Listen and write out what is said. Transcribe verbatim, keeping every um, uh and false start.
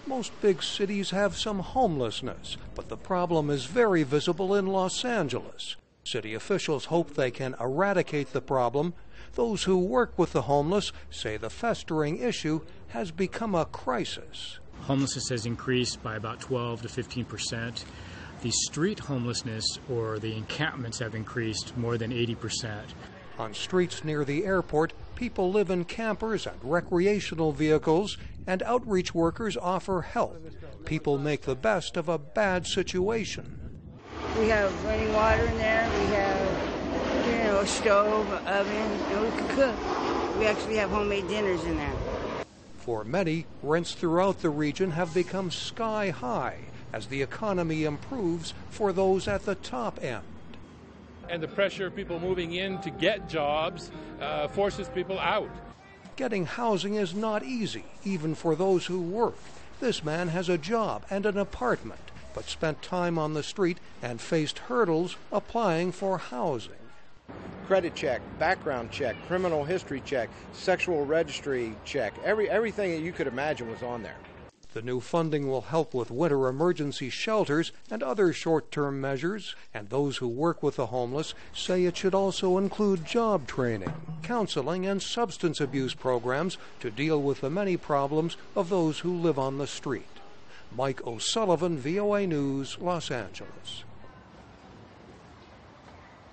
Most big cities have some homelessness, but the problem is very visible in Los Angeles. City officials hope they can eradicate the problem. Those who work with the homeless say the festering issue has become a crisis. Homelessness has increased by about twelve to fifteen percent. The street homelessness, or the encampments, have increased more than eighty percent. On streets near the airport, people live in campers and recreational vehicles, and outreach workers offer help. People make the best of a bad situation. We have running water in there, we have, you know, a stove, an oven, and we can cook. We actually have homemade dinners in there. For many, rents throughout the region have become sky high as the economy improves for those at the top end. And the pressure of people moving in to get jobs uh, forces people out. Getting housing is not easy, even for those who work. This man has a job and an apartment, but spent time on the street and faced hurdles applying for housing. Credit check, background check, criminal history check, sexual registry check, every, everything that you could imagine was on there. The new funding will help with winter emergency shelters and other short-term measures, and those who work with the homeless say it should also include job training, counseling, and substance abuse programs to deal with the many problems of those who live on the street. Mike O'Sullivan, V O A News, Los Angeles.